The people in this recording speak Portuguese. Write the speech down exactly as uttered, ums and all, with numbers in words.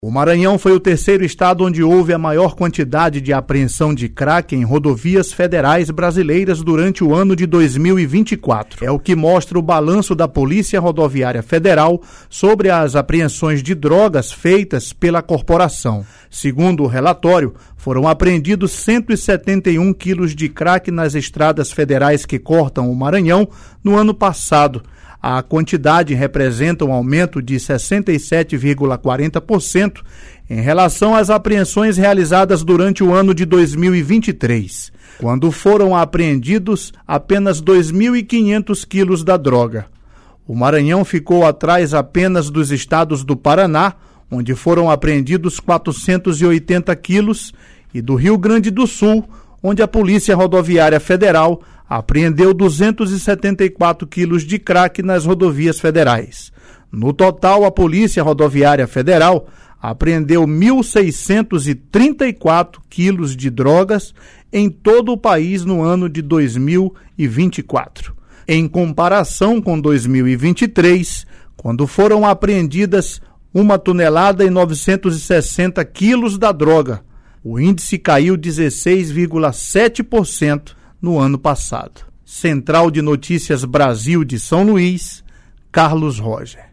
O Maranhão foi o terceiro estado onde houve a maior quantidade de apreensão de crack em rodovias federais brasileiras durante o ano de dois mil e vinte e quatro. É o que mostra o balanço da Polícia Rodoviária Federal sobre as apreensões de drogas feitas pela corporação. Segundo o relatório, foram apreendidos cento e setenta e um quilos de crack nas estradas federais que cortam o Maranhão no ano passado. A quantidade representa um aumento de sessenta e sete vírgula quarenta por cento em relação às apreensões realizadas durante o ano de dois mil e vinte e três, quando foram apreendidos apenas dois mil e quinhentos quilos da droga. O Maranhão ficou atrás apenas dos estados do Paraná, onde foram apreendidos quatrocentos e oitenta quilos, e do Rio Grande do Sul, onde a Polícia Rodoviária Federal apreendeu duzentos e setenta e quatro quilos de crack nas rodovias federais. No total, a Polícia Rodoviária Federal apreendeu mil seiscentos e trinta e quatro quilos de drogas em todo o país no ano de dois mil e vinte e quatro. Em comparação com dois mil e vinte e três, quando foram apreendidas uma tonelada e novecentos e sessenta quilos da droga, o índice caiu dezesseis vírgula sete por cento no ano passado. Central de Notícias Brasil de São Luís, Carlos Roger.